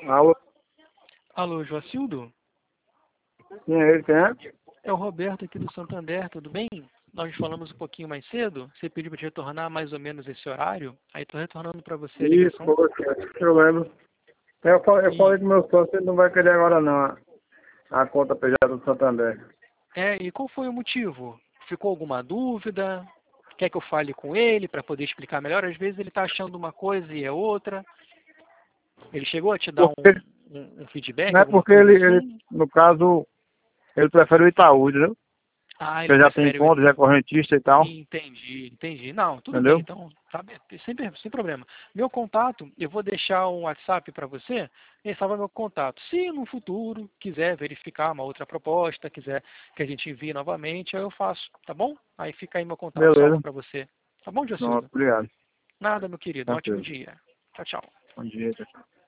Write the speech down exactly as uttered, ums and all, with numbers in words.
Alô? Alô, Joacildo? Quem é ele? Quem é? É o Roberto aqui do Santander, tudo bem? Nós falamos um pouquinho mais cedo, você pediu para retornar mais ou menos esse horário, aí estou retornando para você a Isso, ligação. foi, eu lembro. Eu falei, eu falei E, com meu sócio, ele não vai querer agora não, a, a conta pejada do Santander. é, e qual foi o motivo? Ficou alguma dúvida? Quer que eu fale com ele para poder explicar melhor? Às vezes ele está achando uma coisa e é outra. Ele chegou a te dar um, Porque, um, um feedback, não é alguma porque coisa ele, ele, assim? no caso, ele prefere o Itaú, entendeu? Ah, ele Porque já tem prefere o conta, já é correntista e tal, Entendi, entendi. Não, tudo bem, entendeu? então, tá bem, sem, sem problema. Meu contato, eu vou deixar um WhatsApp para você, e salva meu contato. Se no futuro quiser verificar uma outra proposta, quiser que a gente envie novamente, aí eu faço, tá bom? Aí fica aí meu contato salvo Beleza. para você. Tá bom, Pronto, Jocildo? obrigado. Nada, meu querido. Um ótimo Tranquilo. dia. Tchau, tchau. Bom dia, tchau.